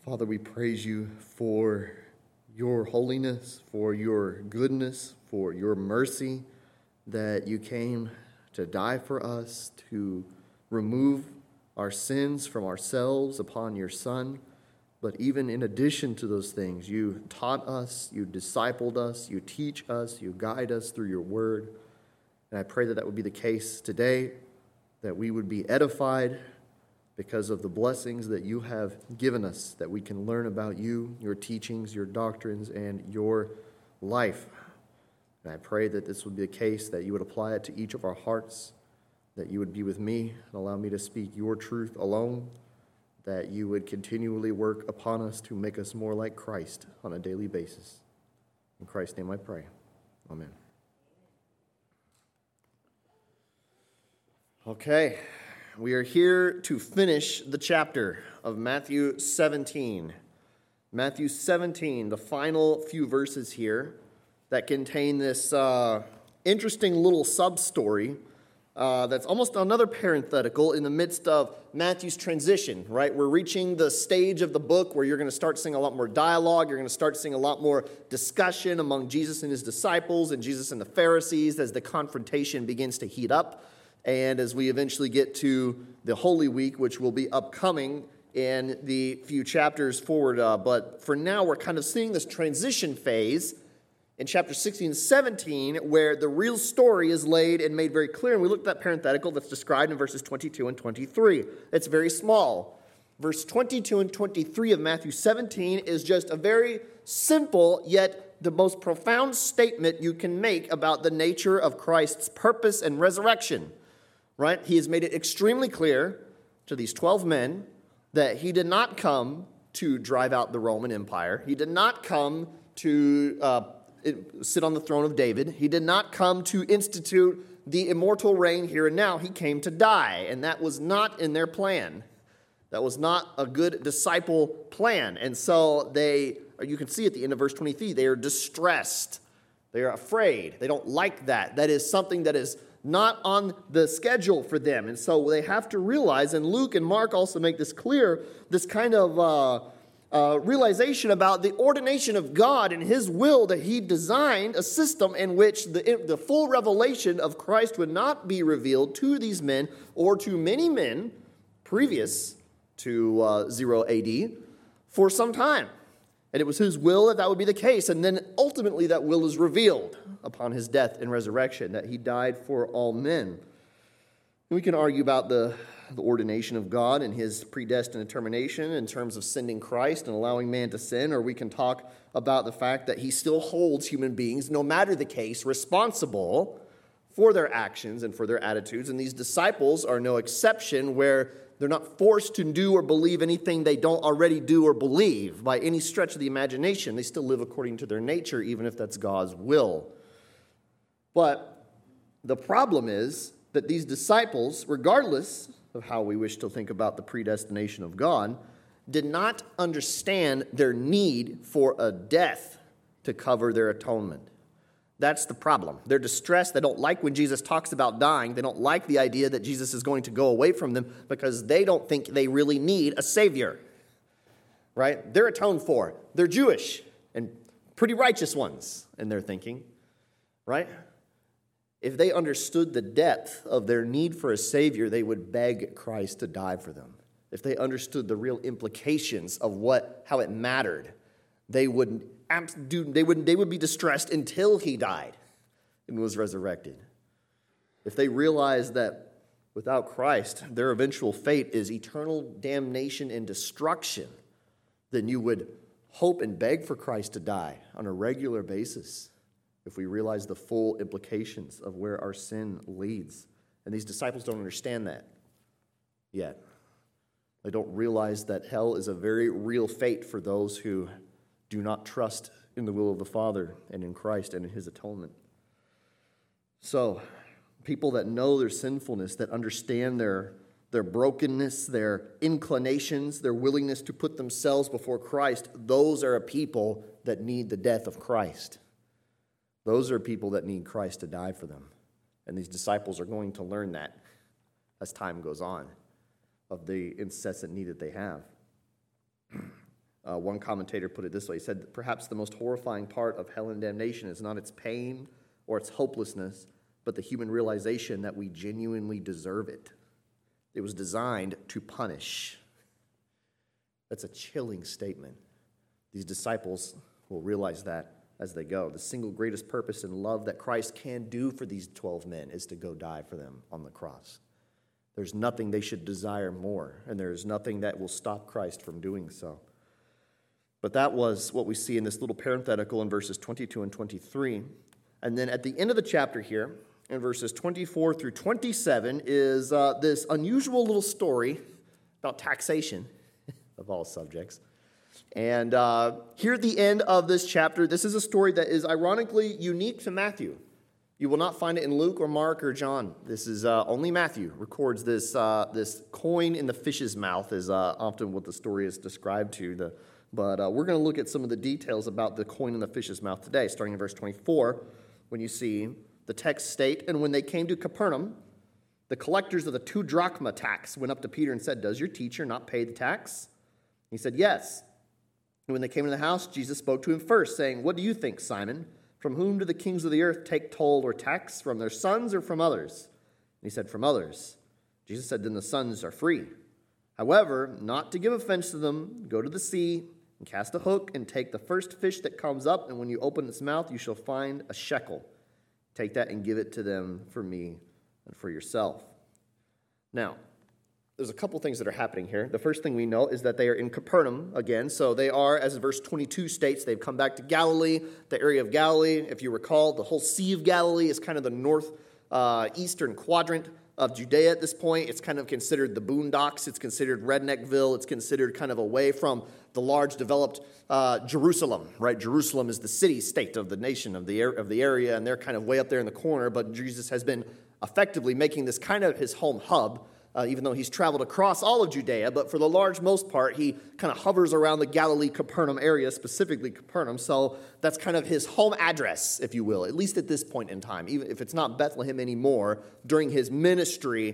Father, we praise you for your holiness, for your goodness, for your mercy, that you came to die for us, to remove our sins from ourselves upon your Son. But even in addition to those things, you taught us, you discipled us, you teach us, you guide us through your word. And I pray that that would be the case today, that we would be edified because of the blessings that you have given us, that we can learn about you, your teachings, your doctrines, and your life. And I pray that this would be the case, that you would apply it to each of our hearts, that you would be with me and allow me to speak your truth alone, that you would continually work upon us to make us more like Christ on a daily basis. In Christ's name I pray. Amen. Okay, we are here to finish the chapter of Matthew 17. Matthew 17, the final few verses here that contain this interesting little sub-story that's almost another parenthetical in the midst of Matthew's transition, right? We're reaching the stage of the book where you're going to start seeing a lot more dialogue. You're going to start seeing a lot more discussion among Jesus and his disciples and Jesus and the Pharisees as the confrontation begins to heat up. And as we eventually get to the Holy Week, which will be upcoming in the few chapters forward. But for now, we're kind of seeing this transition phase in chapter 16 and 17, where the real story is laid and made very clear. And we looked at that parenthetical that's described in verses 22 and 23. It's very small. Verse 22 and 23 of Matthew 17 is just a very simple, yet the most profound statement you can make about the nature of Christ's purpose and resurrection. Right? He has made it extremely clear to these 12 men that he did not come to drive out the Roman Empire. He did not come to sit on the throne of David. He did not come to institute the immortal reign here and now. He came to die, and that was not in their plan. That was not a good disciple plan. And so you can see at the end of verse 23, they are distressed. They are afraid. They don't like that. That is something that is not on the schedule for them. And so they have to realize, and Luke and Mark also make this clear, this kind of realization about the ordination of God and his will, that he designed a system in which the full revelation of Christ would not be revealed to these men or to many men previous to 0 AD for some time. And it was his will that that would be the case. And then ultimately that will is revealed upon his death and resurrection, that he died for all men. And we can argue about the ordination of God and his predestined determination in terms of sending Christ and allowing man to sin, or we can talk about the fact that he still holds human beings, no matter the case, responsible for their actions and for their attitudes. And these disciples are no exception, where they're not forced to do or believe anything they don't already do or believe by any stretch of the imagination. They still live according to their nature, even if that's God's will. But the problem is that these disciples, regardless of how we wish to think about the predestination of God, did not understand their need for a death to cover their atonement. That's the problem. They're distressed. They don't like when Jesus talks about dying. They don't like the idea that Jesus is going to go away from them because they don't think they really need a Savior. Right? They're atoned for. They're Jewish and pretty righteous ones in their thinking. Right? If they understood the depth of their need for a Savior, they would beg Christ to die for them. If they understood the real implications of how it mattered, they would be distressed until he died and was resurrected. If they realized that without Christ, their eventual fate is eternal damnation and destruction, then you would hope and beg for Christ to die on a regular basis if we realize the full implications of where our sin leads. And these disciples don't understand that yet. They don't realize that hell is a very real fate for those who do not trust in the will of the Father and in Christ and in his atonement. So, people that know their sinfulness, that understand their brokenness, their inclinations, their willingness to put themselves before Christ, those are a people that need the death of Christ. Those are people that need Christ to die for them. And these disciples are going to learn that as time goes on, of the incessant need that they have. One commentator put it this way. He said, perhaps the most horrifying part of hell and damnation is not its pain or its hopelessness, but the human realization that we genuinely deserve it. It was designed to punish. That's a chilling statement. These disciples will realize that as they go. The single greatest purpose and love that Christ can do for these 12 men is to go die for them on the cross. There's nothing they should desire more, and there's nothing that will stop Christ from doing so. But that was what we see in this little parenthetical in verses 22 and 23. And then at the end of the chapter here, in verses 24 through 27, is this unusual little story about taxation of all subjects. And here at the end of this chapter, this is a story that is ironically unique to Matthew. You will not find it in Luke or Mark or John. This is only Matthew records this coin in the fish's mouth is often what the story is described to. But we're going to look at some of the details about the coin in the fish's mouth today, starting in verse 24, when you see the text state, and when they came to Capernaum, the collectors of the 2 drachma tax went up to Peter and said, "Does your teacher not pay the tax?" He said, "Yes." And when they came into the house, Jesus spoke to him first, saying, "What do you think, Simon? From whom do the kings of the earth take toll or tax? From their sons or from others?" And he said, "From others." Jesus said, "Then the sons are free. However, not to give offense to them, go to the sea and cast a hook and take the first fish that comes up, and when you open its mouth, you shall find a shekel. Take that and give it to them for me and for yourself." Now, there's a couple things that are happening here. The first thing we know is that they are in Capernaum again. So they are, as verse 22 states, they've come back to Galilee, the area of Galilee. If you recall, the whole Sea of Galilee is kind of the northeastern quadrant of Judea at this point. It's kind of considered the boondocks. It's considered Redneckville. It's considered kind of away from the large developed Jerusalem, right? Jerusalem is the city-state of the nation, of the area, and they're kind of way up there in the corner. But Jesus has been effectively making this kind of his home hub, even though he's traveled across all of Judea, but for the large most part, he kind of hovers around the Galilee-Capernaum area, specifically Capernaum, so that's kind of his home address, if you will, at least at this point in time. Even if it's not Bethlehem anymore, during his ministry,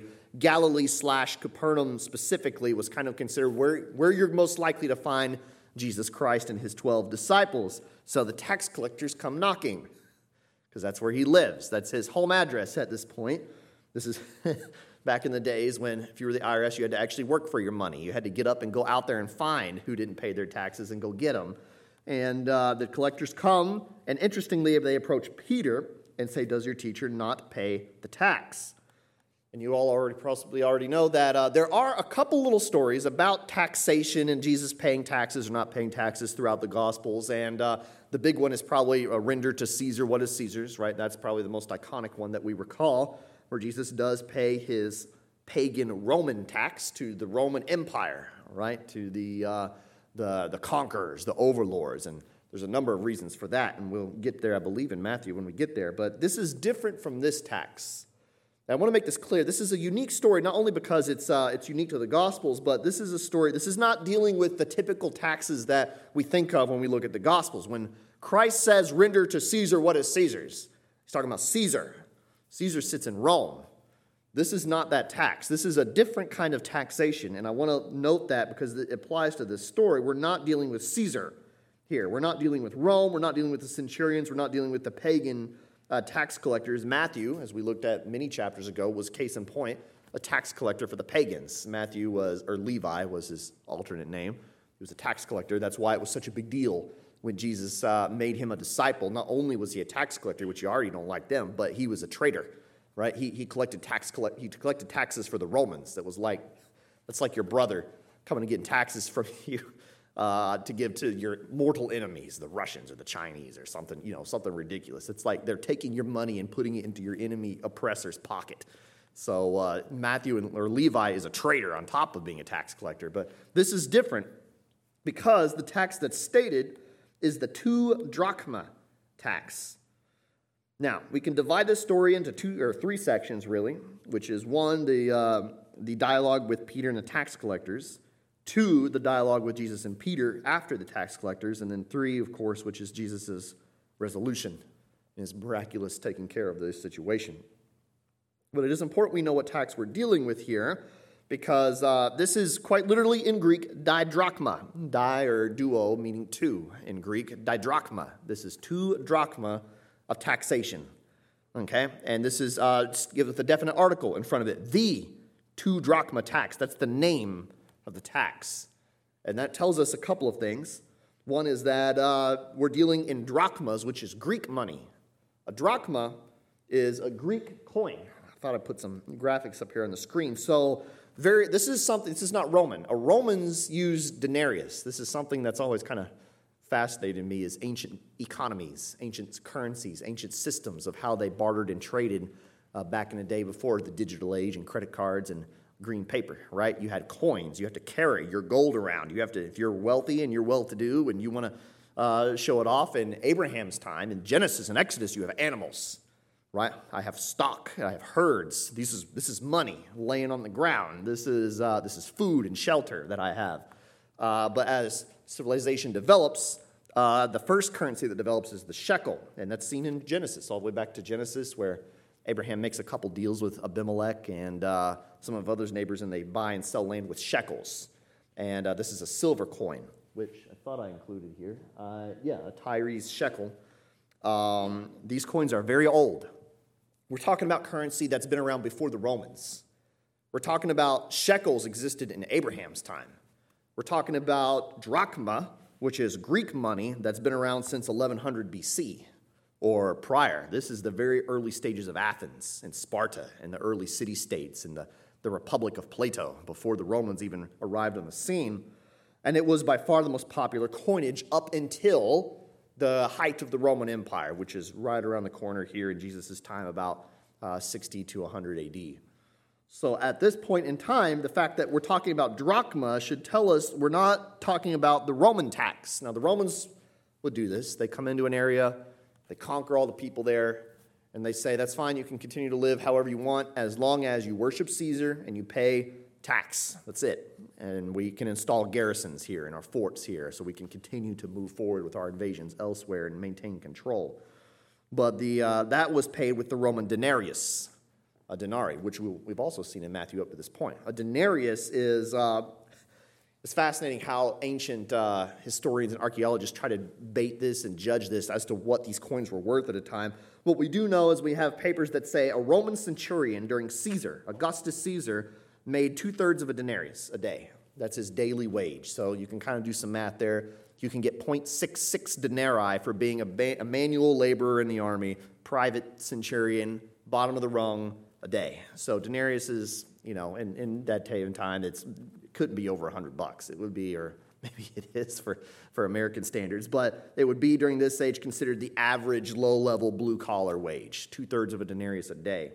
Galilee/Capernaum specifically was kind of considered where you're most likely to find Jesus Christ and his 12 disciples. So the tax collectors come knocking, because that's where he lives. That's his home address at this point. This is back in the days when, if you were the IRS, you had to actually work for your money. You had to get up and go out there and find who didn't pay their taxes and go get them. And the collectors come, and interestingly, they approach Peter and say, "Does your teacher not pay the tax?" And you all possibly already know that there are a couple little stories about taxation and Jesus paying taxes or not paying taxes throughout the Gospels. And the big one is probably render to Caesar what is Caesar's, right? That's probably the most iconic one that we recall, where Jesus does pay his pagan Roman tax to the Roman Empire, right? To the conquerors, the overlords. And there's a number of reasons for that, and we'll get there, I believe, in Matthew when we get there. But this is different from this tax. Now, I want to make this clear. This is a unique story, not only because it's unique to the Gospels, but this is a story. This is not dealing with the typical taxes that we think of when we look at the Gospels. When Christ says, "Render to Caesar what is Caesar's," he's talking about Caesar. Caesar sits in Rome. This is not that tax. This is a different kind of taxation, and I want to note that because it applies to this story. We're not dealing with Caesar here. We're not dealing with Rome. We're not dealing with the centurions. We're not dealing with the pagan tax collectors. Matthew, as we looked at many chapters ago, was case in point, a tax collector for the pagans. Levi was his alternate name. He was a tax collector. That's why it was such a big deal when Jesus made him a disciple. Not only was he a tax collector, which you already don't like them, but he was a traitor, right? He collected taxes for the Romans. That's like your brother coming and getting taxes from you to give to your mortal enemies, the Russians or the Chinese or something, something ridiculous. It's like they're taking your money and putting it into your enemy oppressor's pocket. So Levi is a traitor on top of being a tax collector. But this is different because the tax that's stated is the 2 drachma tax. Now, we can divide this story into 2 or 3 sections, really, which is 1, the dialogue with Peter and the tax collectors, 2, the dialogue with Jesus and Peter after the tax collectors, and then 3, of course, which is Jesus' resolution and his miraculous taking care of this situation. But it is important we know what tax we're dealing with here, because this is quite literally in Greek, didrachma. Di or duo, meaning two in Greek, didrachma. This is 2 drachma of taxation, okay? And this is, give it a definite article in front of it, the 2 drachma tax. That's the name of the tax. And that tells us a couple of things. One is that we're dealing in drachmas, which is Greek money. A drachma is a Greek coin. I thought I'd put some graphics up here on the screen. So this is not Roman. Romans use denarius. This is something that's always kind of fascinated me, is ancient economies, ancient currencies, ancient systems of how they bartered and traded back in the day before the digital age and credit cards and green paper, right? You had coins. You have to carry your gold around. You have to, if you're wealthy and you're well-to-do and you want to show it off. In Abraham's time, in Genesis and Exodus, you have animals, right? I have stock. I have herds. This is money laying on the ground. This is food and shelter that I have. But as civilization develops, the first currency that develops is the shekel, and that's seen in Genesis, all the way back to Genesis, where Abraham makes a couple deals with Abimelech and some of others neighbors, and they buy and sell land with shekels. And this is a silver coin, which I thought I included here. A Tyrese shekel. These coins are very old. We're talking about currency that's been around before the Romans. We're talking about shekels existed in Abraham's time. We're talking about drachma, which is Greek money that's been around since 1100 BC. Or prior. This is the very early stages of Athens and Sparta and the early city-states and the Republic of Plato before the Romans even arrived on the scene. And it was by far the most popular coinage up until the height of the Roman Empire, which is right around the corner here in Jesus' time, about 60 to 100 AD. So at this point in time, the fact that we're talking about drachma should tell us we're not talking about the Roman tax. Now, the Romans would do this. They come into an area, they conquer all the people there, and they say, that's fine, you can continue to live however you want as long as you worship Caesar and you pay tax. That's it. And we can install garrisons here and our forts here so we can continue to move forward with our invasions elsewhere and maintain control. But that was paid with the Roman denarius, a denarii, which we've also seen in Matthew up to this point. A denarius is... It's fascinating how ancient historians and archaeologists try to bait this and judge this as to what these coins were worth at a time. What we do know is we have papers that say a Roman centurion during Caesar, Augustus Caesar, made 2/3 of a denarius a day. That's his daily wage. So you can kind of do some math there. You can get 0.66 denarii for being a manual laborer in the army, private centurion, bottom of the rung, a day. So denarius is, in that day and time, it couldn't be over $100. It would be, or maybe it is for American standards, but it would be during this age considered the average low-level blue-collar wage, 2/3 of a denarius a day.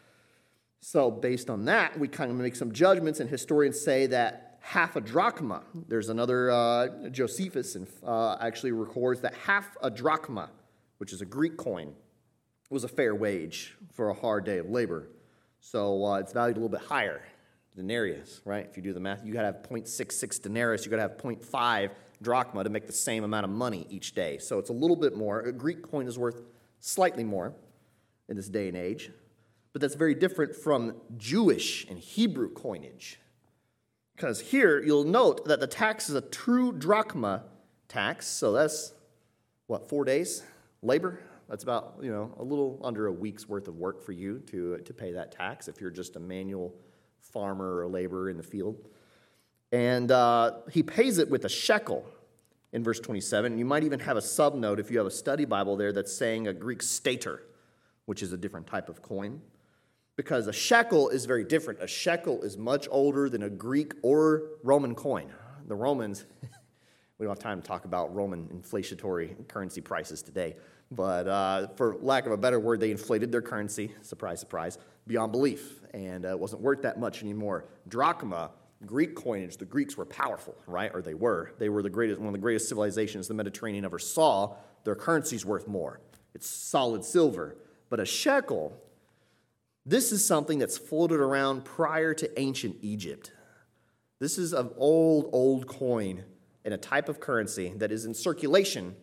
So based on that, we kind of make some judgments, and historians say that half a drachma, there's another, Josephus actually records that half a drachma, which is a Greek coin, was a fair wage for a hard day of labor. So it's valued a little bit higher. Denarius, right? If you do the math, you got to have 0.66 denarius. You got to have 0.5 drachma to make the same amount of money each day. So it's a little bit more. A Greek coin is worth slightly more in this day and age, but that's very different from Jewish and Hebrew coinage. Because here you'll note that the tax is a true drachma tax. So that's 4 days labor. That's about a little under a week's worth of work for you to pay that tax if you're just a manual farmer or laborer in the field. And he pays it with a shekel in verse 27. You might even have a subnote if you have a study Bible there that's saying a Greek stater, which is a different type of coin. Because a shekel is very different. A shekel is much older than a Greek or Roman coin. The Romans, we don't have time to talk about Roman inflationary currency prices today, but for lack of a better word, they inflated their currency, surprise, surprise, beyond belief, and it wasn't worth that much anymore. Drachma, Greek coinage, the Greeks were powerful, right? Or they were. They were one of the greatest civilizations the Mediterranean ever saw. Their currency's worth more. It's solid silver. But a shekel, this is something that's floated around prior to ancient Egypt. This is an old coin and a type of currency that is in circulation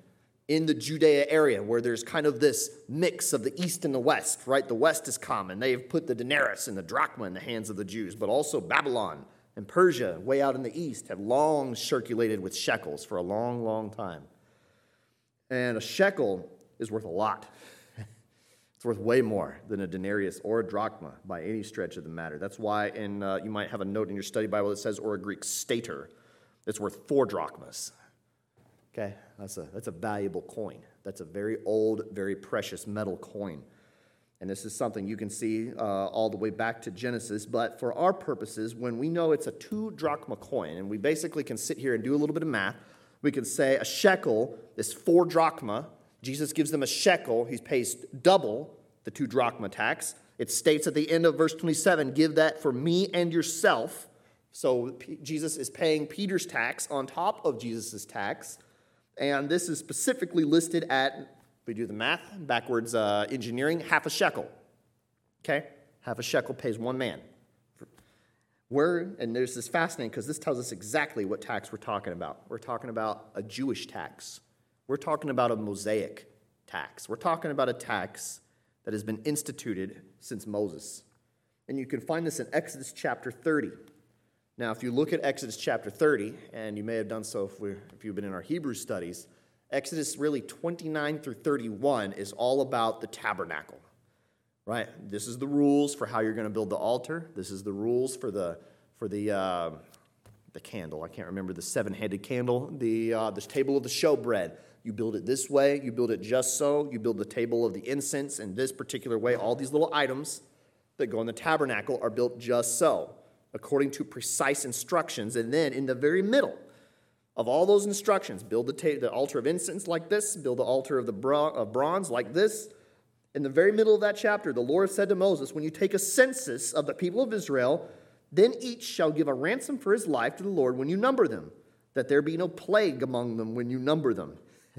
in the Judea area where there's kind of this mix of the East and the West, right? The West is common. They have put the denarius and the drachma in the hands of the Jews, but also Babylon and Persia, way out in the East, have long circulated with shekels for a long, long time. And a shekel is worth a lot. It's worth way more than a denarius or a drachma by any stretch of the matter. That's why you might have a note in your study Bible that says, or a Greek stater, it's worth 4 drachmas. Okay, that's a valuable coin. That's a very old, very precious metal coin. And this is something you can see all the way back to Genesis. But for our purposes, when we know it's a 2 drachma coin, and we basically can sit here and do a little bit of math, we can say a shekel is 4 drachma. Jesus gives them a shekel. He pays double the 2 drachma tax. It states at the end of verse 27, give that for me and yourself. So Jesus is paying Peter's tax on top of Jesus' tax. And this is specifically listed at, if we do the math, backwards engineering, half a shekel. Okay? Half a shekel pays 1 man. And there's this fascinating, because this tells us exactly what tax we're talking about. We're talking about a Jewish tax. We're talking about a Mosaic tax. We're talking about a tax that has been instituted since Moses. And you can find this in Exodus chapter 30. Now, if you look at Exodus chapter 30, and you may have done so if you've been in our Hebrew studies, Exodus really 29 through 31 is all about the tabernacle, right? This is the rules for how you're going to build the altar. This is the rules for the candle. I can't remember the 7-headed candle. The table of the showbread. You build it this way. You build it just so. You build the table of the incense in this particular way. All these little items that go in the tabernacle are built just so, according to precise instructions. And then in the very middle of all those instructions, build the altar of incense like this, build the altar of bronze like this. In the very middle of that chapter, the Lord said to Moses, when you take a census of the people of Israel, then each shall give a ransom for his life to the Lord when you number them, that there be no plague among them when you number them.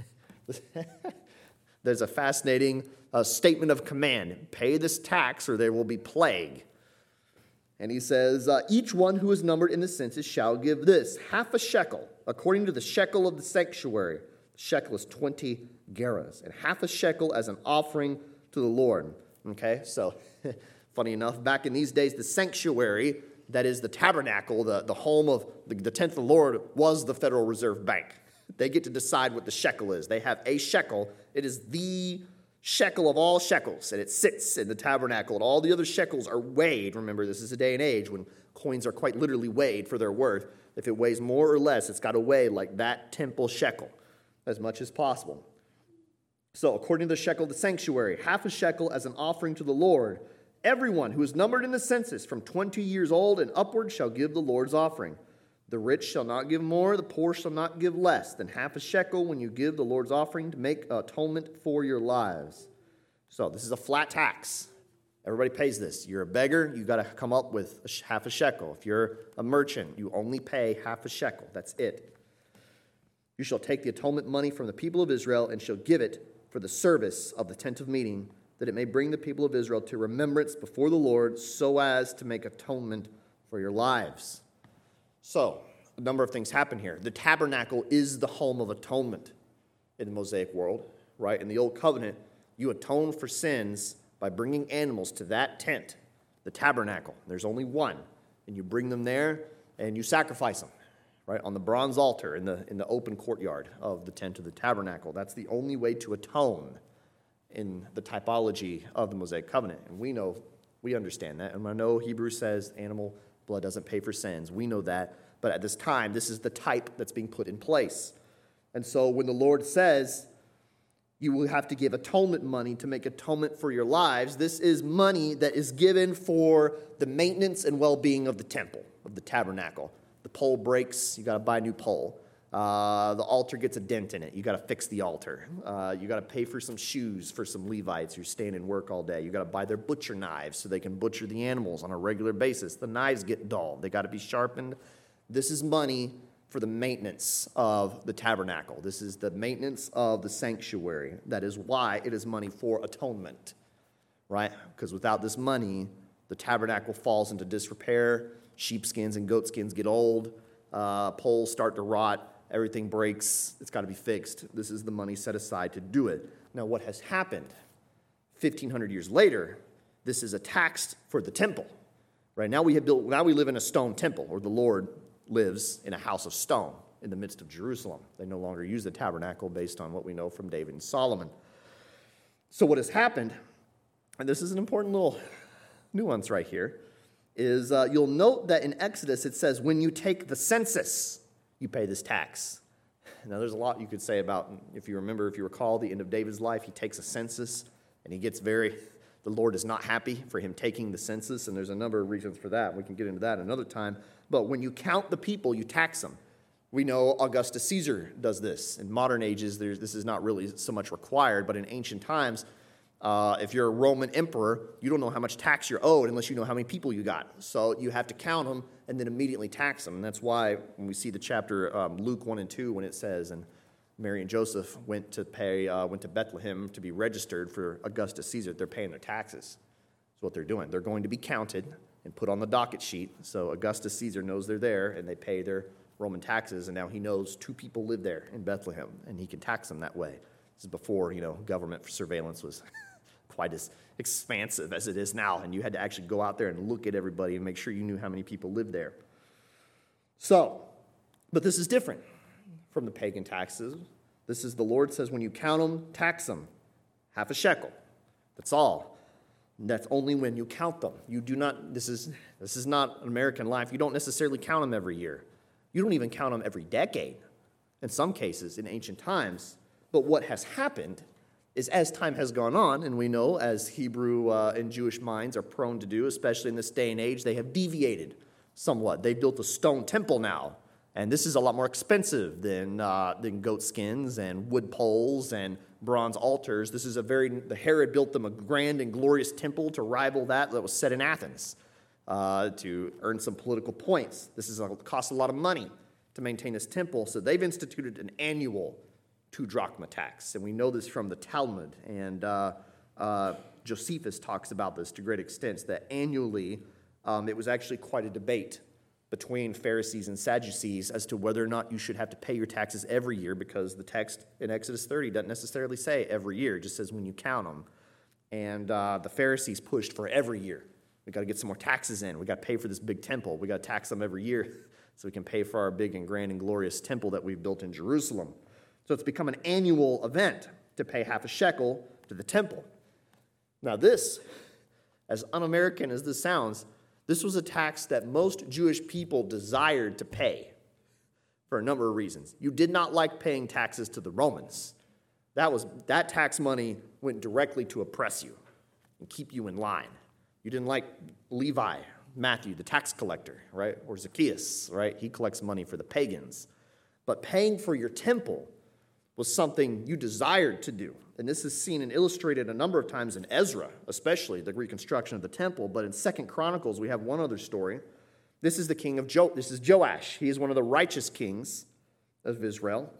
There's a fascinating statement of command. Pay this tax or there will be plague. And he says, each one who is numbered in the census shall give this, half a shekel, according to the shekel of the sanctuary. The shekel is 20 gerahs, and half a shekel as an offering to the Lord. Okay, so funny enough, back in these days, the sanctuary, that is the tabernacle, the home of the tent of the Lord, was the Federal Reserve Bank. They get to decide what the shekel is. They have a shekel. It is the shekel of all shekels, and it sits in the tabernacle, and all the other shekels are weighed. Remember, this is a day and age when coins are quite literally weighed for their worth. If it weighs more or less, it's got to weigh like that temple shekel as much as possible. So, according to the shekel of the sanctuary, half a shekel as an offering to the Lord. Everyone who is numbered in the census from 20 years old and upward shall give the Lord's offering. The rich shall not give more, the poor shall not give less than half a shekel when you give the Lord's offering to make atonement for your lives. So this is a flat tax. Everybody pays this. You're a beggar, you got to come up with half a shekel. If you're a merchant, you only pay half a shekel. That's it. You shall take the atonement money from the people of Israel and shall give it for the service of the tent of meeting, that it may bring the people of Israel to remembrance before the Lord, so as to make atonement for your lives. So, a number of things happen here. The tabernacle is the home of atonement in the Mosaic world, right? In the Old Covenant, you atone for sins by bringing animals to that tent, the tabernacle. There's only one, and you bring them there, and you sacrifice them, right, on the bronze altar in the open courtyard of the tent of the tabernacle. That's the only way to atone in the typology of the Mosaic covenant. And we understand that. And I know Hebrews says animal blood doesn't pay for sins. We know that. But at this time, this is the type that's being put in place. And so when the Lord says you will have to give atonement money to make atonement for your lives, this is money that is given for the maintenance and well-being of the temple, of the tabernacle. The pole breaks, you got to buy a new pole. The altar gets a dent in it. You got to fix the altar. You got to pay for some shoes for some Levites who stand and work all day. You got to buy their butcher knives so they can butcher the animals on a regular basis. The knives get dull. They got to be sharpened. This is money for the maintenance of the tabernacle. This is the maintenance of the sanctuary. That is why it is money for atonement, right? Because without this money, the tabernacle falls into disrepair. Sheepskins and goatskins get old. Poles start to rot. everything breaks, it's got to be fixed. This is the money set aside to do it. Now, what has happened 1,500 years later, this is a tax for the temple. Right now we live in a stone temple, or the Lord lives in a house of stone in the midst of Jerusalem. They no longer use the tabernacle based on what we know from David and Solomon. So what has happened, and this is an important little nuance right here, is you'll note that in Exodus it says, when you take the census, you pay this tax. Now there's a lot you could say about, if you recall the end of David's life, he takes a census, and he gets the Lord is not happy for him taking the census, and there's a number of reasons for that. We can get into that another time. But when you count the people, you tax them. We know Augustus Caesar does this. In modern ages, this is not really so much required, but in ancient times, if you're a Roman emperor, you don't know how much tax you're owed unless you know how many people you got. So you have to count them and then immediately tax them. And that's why when we see the chapter Luke 1 and 2, when it says, and Mary and Joseph went to Bethlehem to be registered for Augustus Caesar, they're paying their taxes. That's what they're doing. They're going to be counted and put on the docket sheet. So Augustus Caesar knows they're there, and they pay their Roman taxes, and now he knows 2 people live there in Bethlehem, and he can tax them that way. This is before, government surveillance was quite as expansive as it is now, and you had to actually go out there and look at everybody and make sure you knew how many people lived there. So, but this is different from the pagan taxes. This is, the Lord says, when you count them, tax them. Half a shekel. That's all. And that's only when you count them. You do not, this is not American life. You don't necessarily count them every year. You don't even count them every decade, in some cases, in ancient times. But what has happened is, as time has gone on, and we know, as Hebrew and Jewish minds are prone to do, especially in this day and age, they have deviated somewhat. They built a stone temple now, and this is a lot more expensive than goat skins and wood poles and bronze altars. The Herod built them a grand and glorious temple to rival that was set in Athens to earn some political points. This costs a lot of money to maintain this temple, so they've instituted an annual 2 drachma tax, and we know this from the Talmud, and Josephus talks about this to great extent, that annually it was actually quite a debate between Pharisees and Sadducees as to whether or not you should have to pay your taxes every year, because the text in Exodus 30 doesn't necessarily say every year, it just says when you count them. And the Pharisees pushed for every year. We got to get some more taxes in. We got to pay for this big temple. We got to tax them every year so we can pay for our big and grand and glorious temple that we've built in Jerusalem. So it's become an annual event to pay half a shekel to the temple. Now this, as un-American as this sounds, this was a tax that most Jewish people desired to pay for a number of reasons. You did not like paying taxes to the Romans. That tax money went directly to oppress you and keep you in line. You didn't like Levi, Matthew, the tax collector, right? Or Zacchaeus, right? He collects money for the pagans. But paying for your temple was something you desired to do. And this is seen and illustrated a number of times in Ezra, especially the reconstruction of the temple. But in 2 Chronicles, we have one other story. This is the king of This is Joash. He is one of the righteous kings of Israel.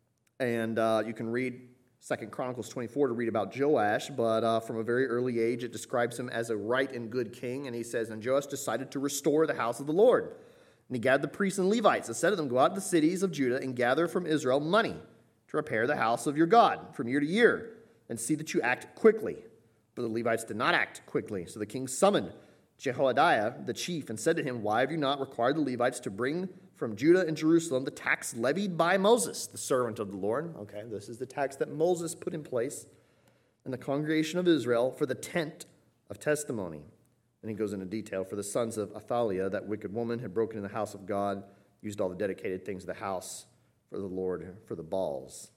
And you can read 2 Chronicles 24 to read about Joash, but from a very early age, it describes him as a right and good king. And he says, and Joash decided to restore the house of the Lord. And he gathered the priests and Levites and said to them, go out to the cities of Judah and gather from Israel money to repair the house of your God from year to year, and see that you act quickly. But the Levites did not act quickly. So the king summoned Jehoiada, the chief, and said to him, why have you not required the Levites to bring from Judah and Jerusalem the tax levied by Moses, the servant of the Lord? Okay, this is the tax that Moses put in place in the congregation of Israel for the tent of testimony. And he goes into detail. For the sons of Athaliah, that wicked woman, had broken in the house of God, used all the dedicated things of the house for the Lord, for the Baals.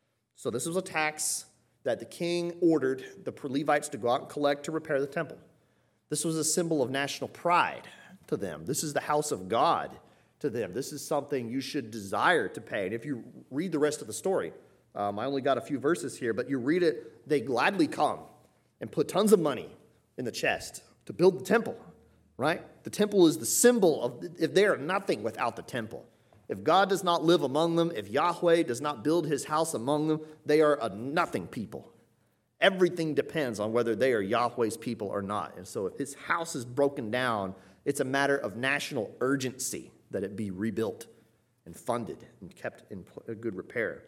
So this was a tax that the king ordered the Levites to go out and collect to repair the temple. This was a symbol of national pride to them. This is the house of God to them. This is something you should desire to pay. And if you read the rest of the story, I only got a few verses here, but you read it, they gladly come and put tons of money in the chest to build the temple, right? The temple is the symbol of, if they are nothing without the temple. If God does not live among them, if Yahweh does not build his house among them, they are a nothing people. Everything depends on whether they are Yahweh's people or not. And so if his house is broken down, it's a matter of national urgency that it be rebuilt and funded and kept in good repair.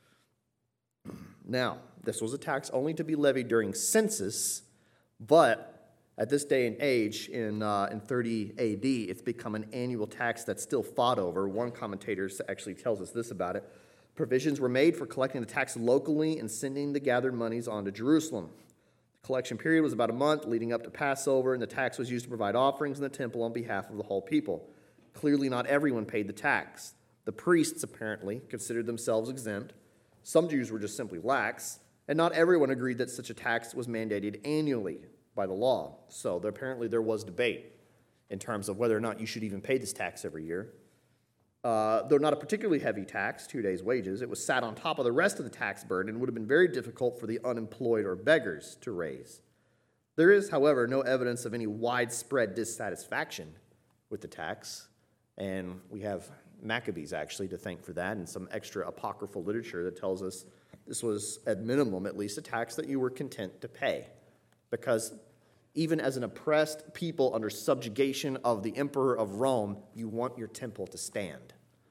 Now, this was a tax only to be levied during census, but at this day and age, in 30 AD, it's become an annual tax that's still fought over. One commentator actually tells us this about it. Provisions were made for collecting the tax locally and sending the gathered monies on to Jerusalem. The collection period was about a month leading up to Passover, and the tax was used to provide offerings in the temple on behalf of the whole people. Clearly, not everyone paid the tax. The priests apparently considered themselves exempt. Some Jews were just simply lax, and not everyone agreed that such a tax was mandated annually by the law. So apparently there was debate in terms of whether or not you should even pay this tax every year. Though not a particularly heavy tax, 2 days' wages, it was sat on top of the rest of the tax burden and would have been very difficult for the unemployed or beggars to raise. There is, however, no evidence of any widespread dissatisfaction with the tax, and we have Maccabees actually to thank for that, and some extra apocryphal literature that tells us this was, at minimum at least, a tax that you were content to pay. Because even as an oppressed people under subjugation of the emperor of Rome, you want your temple to stand.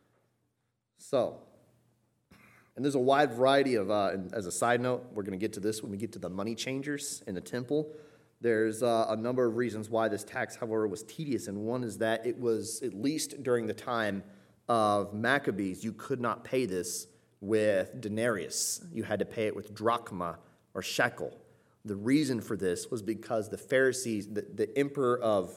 So, and there's a wide variety of, as a side note, we're going to get to this when we get to the money changers in the temple. There's a number of reasons why this tax, however, was tedious, and one is that it was, at least during the time of Maccabees, you could not pay this with denarius. You had to pay it with drachma or shekel. The reason for this was because the Pharisees, the emperor's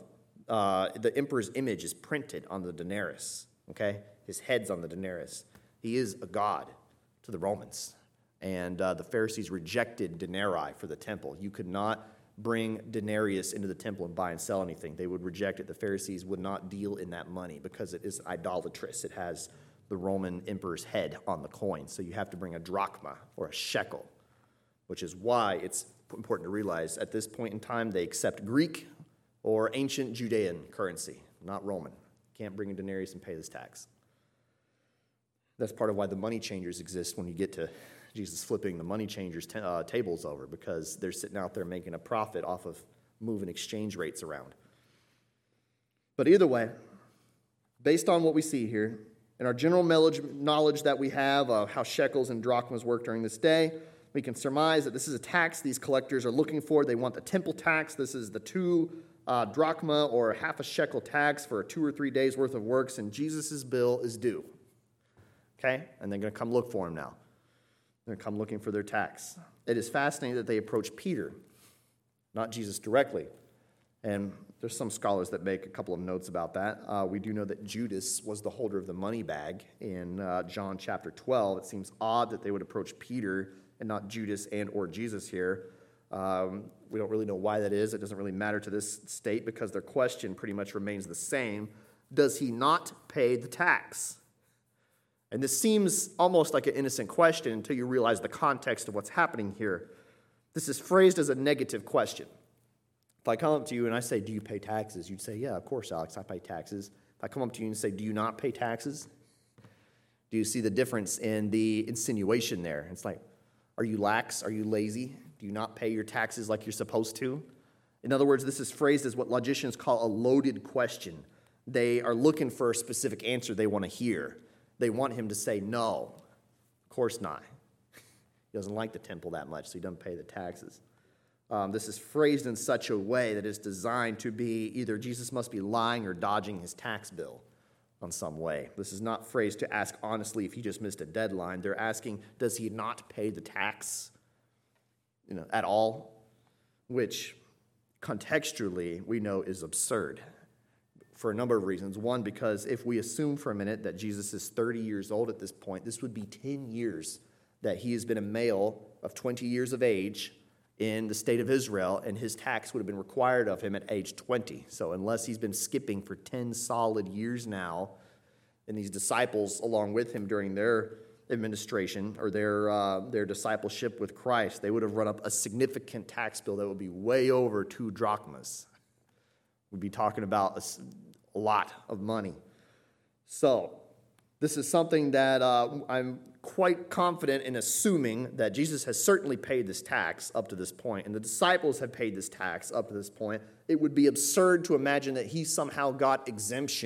image is printed on the denarius. Okay, his head's on the denarius. He is a god to the Romans, and the Pharisees rejected denarii for the temple. You could not bring denarius into the temple and buy and sell anything. They would reject it. The Pharisees would not deal in that money because it is idolatrous. It has the Roman emperor's head on the coin. So you have to bring a drachma or a shekel, which is why it's important to realize at this point in time they accept Greek or ancient Judean currency, not Roman. Can't bring a denarius and pay this tax. That's part of why the money changers exist when you get to Jesus flipping the money changers' tables over, because they're sitting out there making a profit off of moving exchange rates around. But either way, based on what we see here, and our general knowledge that we have of how shekels and drachmas work during this day, we can surmise that this is a tax these collectors are looking for. They want the temple tax. This is the 2 drachma or half a shekel tax for 2 or 3 days' worth of works, and Jesus' bill is due. Okay? And they're going to come look for him now. They're going to come looking for their tax. It is fascinating that they approach Peter, not Jesus directly. And there's some scholars that make a couple of notes about that. We do know that Judas was the holder of the money bag in John chapter 12. It seems odd that they would approach Peter and not Judas and or Jesus here. We don't really know why that is. It doesn't really matter to this state because their question pretty much remains the same. Does he not pay the tax? And this seems almost like an innocent question until you realize the context of what's happening here. This is phrased as a negative question. If I come up to you and I say, do you pay taxes? You'd say, yeah, of course, Alex, I pay taxes. If I come up to you and say, do you not pay taxes? Do you see the difference in the insinuation there? It's like, are you lax? Are you lazy? Do you not pay your taxes like you're supposed to? In other words, this is phrased as what logicians call a loaded question. They are looking for a specific answer they want to hear. They want him to say, no, of course not. He doesn't like the temple that much, so he doesn't pay the taxes. This is phrased in such a way that it's designed to be either Jesus must be lying or dodging his tax bill on some way. This is not phrased to ask honestly if he just missed a deadline. They're asking, does he not pay the tax at all? Which contextually we know is absurd for a number of reasons. One, because if we assume for a minute that Jesus is 30 years old at this point, this would be 10 years that he has been a male of 20 years of age in the state of Israel, and his tax would have been required of him at age 20. So unless he's been skipping for 10 solid years now, and these disciples along with him during their administration or their discipleship with Christ, they would have run up a significant tax bill that would be way over 2 drachmas. We'd be talking about a lot of money. So this is something that I'm quite confident in assuming that Jesus has certainly paid this tax up to this point, and the disciples have paid this tax up to this point. It would be absurd to imagine that he somehow got exemption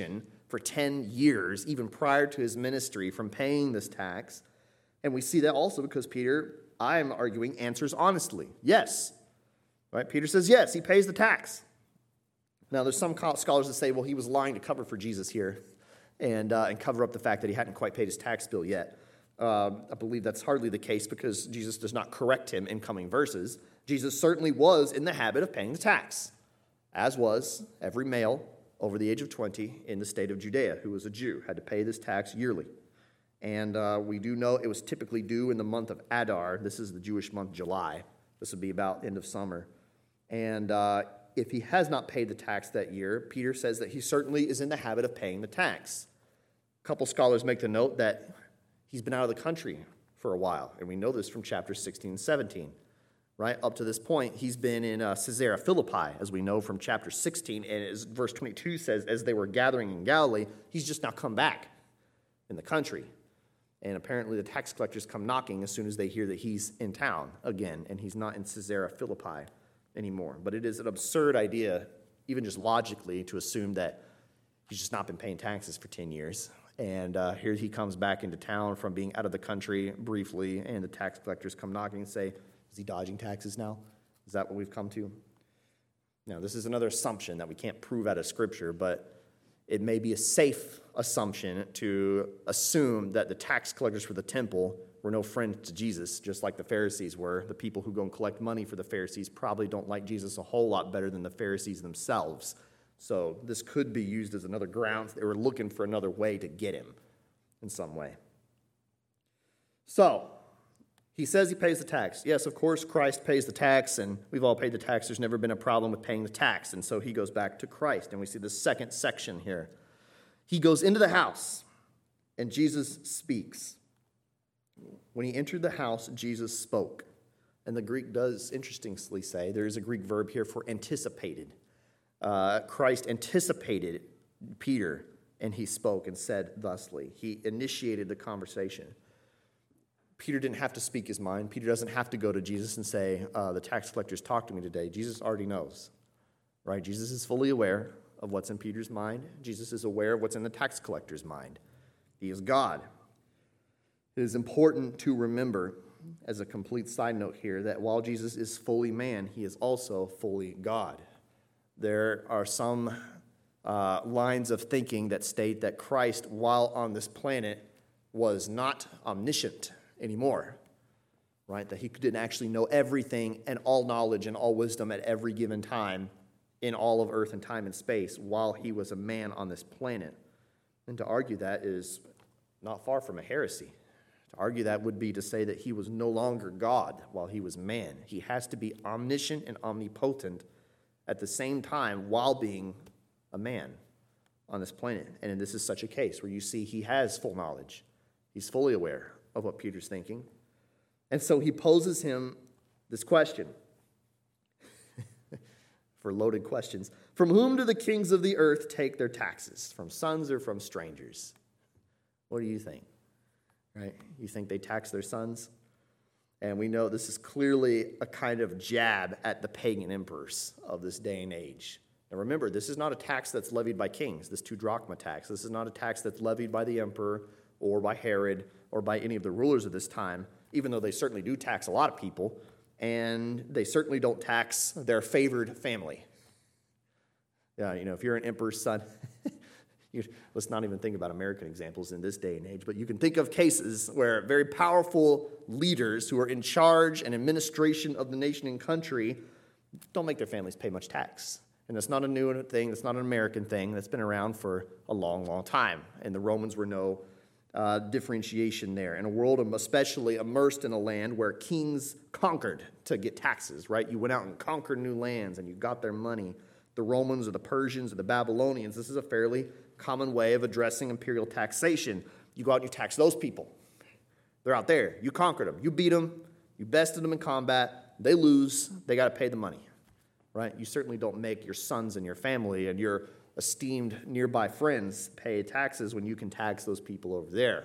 for 10 years, even prior to his ministry, from paying this tax. And we see that also because Peter, I'm arguing, answers honestly. Yes. Right? Peter says, yes, he pays the tax. Now, there's some scholars that say, well, he was lying to cover for Jesus here and cover up the fact that he hadn't quite paid his tax bill yet. I believe that's hardly the case because Jesus does not correct him in coming verses. Jesus certainly was in the habit of paying the tax, as was every male over the age of 20 in the state of Judea who was a Jew, had to pay this tax yearly. And we do know it was typically due in the month of Adar. This is the Jewish month, July. This would be about end of summer. And if he has not paid the tax that year, Peter says that he certainly is in the habit of paying the tax. A couple scholars make the note that he's been out of the country for a while, and we know this from chapters 16 and 17. Right? Up to this point, he's been in Caesarea Philippi, as we know from chapter 16, and as verse 22 says, as they were gathering in Galilee, he's just now come back in the country. And apparently the tax collectors come knocking as soon as they hear that he's in town again, and he's not in Caesarea Philippi anymore. But it is an absurd idea, even just logically, to assume that he's just not been paying taxes for 10 years. And here he comes back into town from being out of the country briefly, and the tax collectors come knocking and say, is he dodging taxes now? Is that what we've come to? Now, this is another assumption that we can't prove out of Scripture, but it may be a safe assumption to assume that the tax collectors for the temple were no friend to Jesus, just like the Pharisees were. The people who go and collect money for the Pharisees probably don't like Jesus a whole lot better than the Pharisees themselves. So this could be used as another grounds. They were looking for another way to get him in some way. So, he says he pays the tax. Yes, of course, Christ pays the tax, and we've all paid the tax. There's never been a problem with paying the tax. And so he goes back to Christ, and we see the second section here. He goes into the house, and Jesus speaks. When he entered the house, Jesus spoke. And the Greek does interestingly say, there is a Greek verb here for anticipated. Christ anticipated Peter, and he spoke and said thusly. He initiated the conversation. Peter didn't have to speak his mind. Peter doesn't have to go to Jesus and say, the tax collectors talked to me today. Jesus already knows, right? Jesus is fully aware of what's in Peter's mind. Jesus is aware of what's in the tax collector's mind. He is God. It is important to remember, as a complete side note here, that while Jesus is fully man, he is also fully God. There are some lines of thinking that state that Christ, while on this planet, was not omniscient anymore, right? That he didn't actually know everything and all knowledge and all wisdom at every given time in all of earth and time and space while he was a man on this planet. And to argue that is not far from a heresy. To argue that would be to say that he was no longer God while he was man. He has to be omniscient and omnipotent at the same time while being a man on this planet. And this is such a case where you see he has full knowledge. He's fully aware of what Peter's thinking. And so he poses him this question for loaded questions. From whom do the kings of the earth take their taxes? From sons or from strangers? What do you think? Right? You think they tax their sons? And we know this is clearly a kind of jab at the pagan emperors of this day and age. Now remember, this is not a tax that's levied by kings, this 2 drachma tax. This is not a tax that's levied by the emperor or by Herod or by any of the rulers of this time, even though they certainly do tax a lot of people, and they certainly don't tax their favored family. Yeah, if you're an emperor's son, let's not even think about American examples in this day and age, but you can think of cases where very powerful leaders who are in charge and administration of the nation and country don't make their families pay much tax. And that's not a new thing, that's not an American thing, that's been around for a long, long time. And the Romans were no differentiation there. In a world especially immersed in a land where kings conquered to get taxes, right? You went out and conquered new lands and you got their money. The Romans or the Persians or the Babylonians, this is a fairly common way of addressing imperial taxation. You go out and you tax those people. They're out there. You conquered them. You beat them. You bested them in combat. They lose. They got to pay the money, right? You certainly don't make your sons and your family and your esteemed nearby friends pay taxes when you can tax those people over there.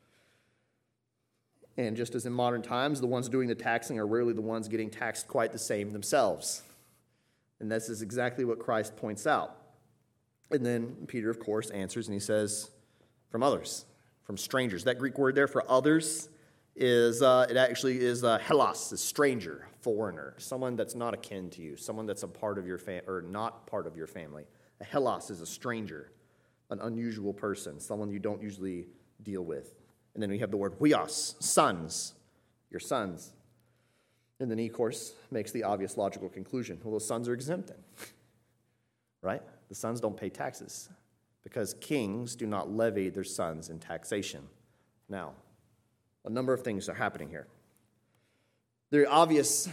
And just as in modern times, the ones doing the taxing are rarely the ones getting taxed quite the same themselves. And this is exactly what Christ points out. And then Peter, of course, answers and he says, from others, from strangers. That Greek word there for others is, it actually is helos, a stranger, foreigner, someone that's not akin to you, someone that's a part of your or not part of your family. A helos is a stranger, an unusual person, someone you don't usually deal with. And then we have the word huios, sons, your sons. And then he, of course, makes the obvious logical conclusion. Well, those sons are exempt then, right? The sons don't pay taxes because kings do not levy their sons in taxation. Now, a number of things are happening here. The obvious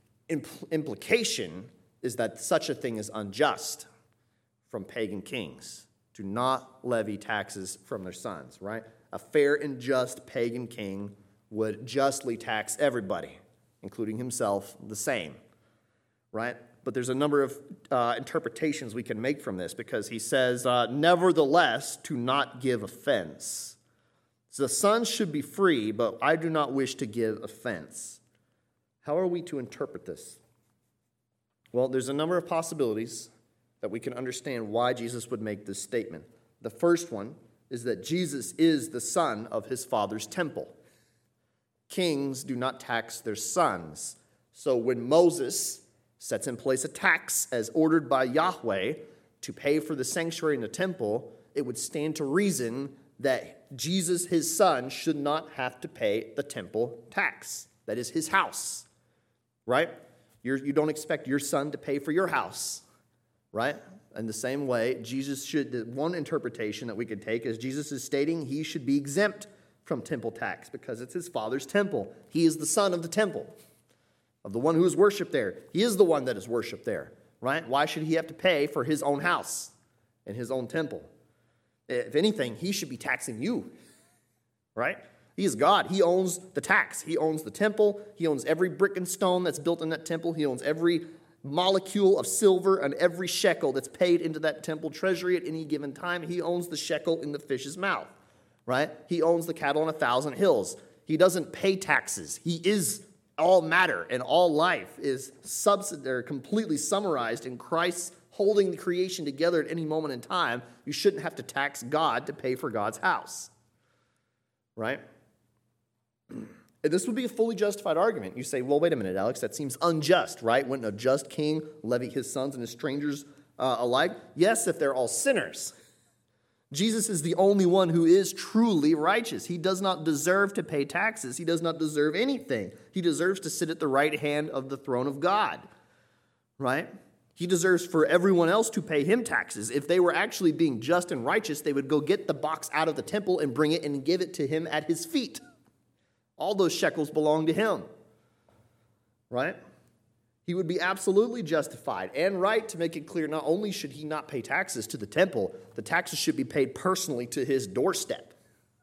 implication is that such a thing is unjust from pagan kings to not levy taxes from their sons, right? A fair and just pagan king would justly tax everybody, including himself, the same, right? But there's a number of interpretations we can make from this because he says, nevertheless, to not give offense. So the sons should be free, but I do not wish to give offense. How are we to interpret this? Well, there's a number of possibilities that we can understand why Jesus would make this statement. The first one is that Jesus is the son of his father's temple. Kings do not tax their sons. So when Moses sets in place a tax as ordered by Yahweh to pay for the sanctuary and the temple, it would stand to reason that Jesus, his son, should not have to pay the temple tax. That is his house, right? You don't expect your son to pay for your house, right? In the same way, Jesus should, the one interpretation that we could take is Jesus is stating he should be exempt from temple tax because it's his father's temple. He is the son of the temple, of the one who is worshipped there. He is the one that is worshipped there, right? Why should he have to pay for his own house and his own temple? If anything, he should be taxing you, right? He is God. He owns the tax. He owns the temple. He owns every brick and stone that's built in that temple. He owns every molecule of silver and every shekel that's paid into that temple treasury at any given time. He owns the shekel in the fish's mouth, right? He owns the cattle on 1,000 hills. He doesn't pay taxes. He is all matter, and all life is completely summarized in Christ's holding the creation together at any moment in time. You shouldn't have to tax God to pay for God's house, right? And this would be a fully justified argument. You say, well, wait a minute, Alex, that seems unjust, right? Wouldn't a just king levy his sons and his strangers alike? Yes, if they're all sinners. Jesus is the only one who is truly righteous. He does not deserve to pay taxes. He does not deserve anything. He deserves to sit at the right hand of the throne of God, right? He deserves for everyone else to pay him taxes. If they were actually being just and righteous, they would go get the box out of the temple and bring it and give it to him at his feet. All those shekels belong to him, right? He would be absolutely justified and right to make it clear not only should he not pay taxes to the temple, the taxes should be paid personally to his doorstep,